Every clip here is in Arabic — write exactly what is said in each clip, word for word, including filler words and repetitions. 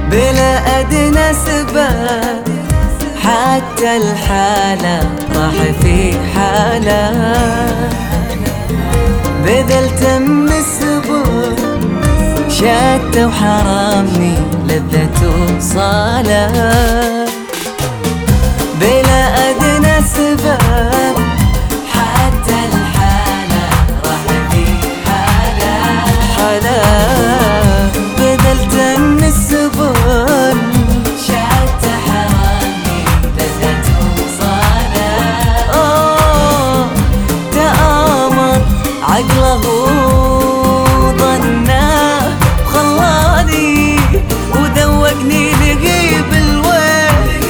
بلا أدنى سبب، حتى الحالة راح في حالة. بذلت من السبل شتى وحرمني لذة وصالة. بلا أدنى سبب حتى الحالة راح في حالة حالة. بذلت من السبل شتى حرمني لذة وصالة. أوه تآمر عقله ظناه وخلاني وذوقني لقيب الويل،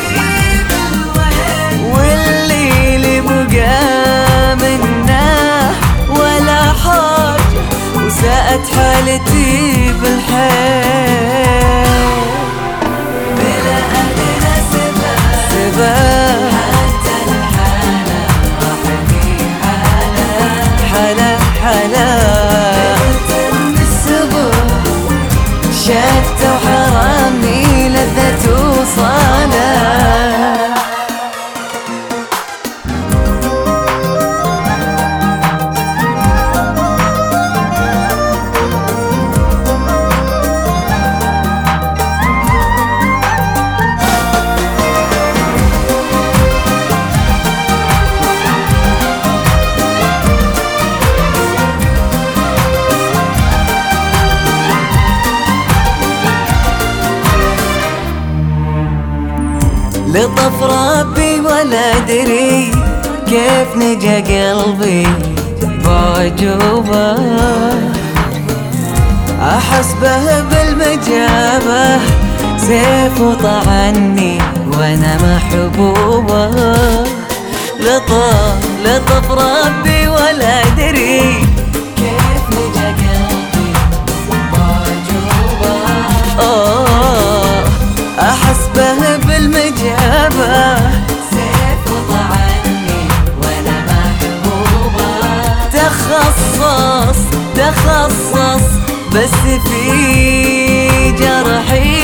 والليل بقى منه ولا حاجة وساءت حالتي بالحيل. بلا أدنى سبب سبب حتى الحالة راح في حالة حالة حالة. شتى وحرمني لذة وصالة. لطف ربي ولا أدري كيف نجا قلبي بعجوبة. أحسبه بالمجابة سيف وطعني وأنا محبوبة. لطف لطف ربي ولا أدري كيف نجا قلبي بعجوبة. أوه أحسبه بالمجابة سيف وطعني وأنا محبوبة. تخصص تخصص بس في جرحي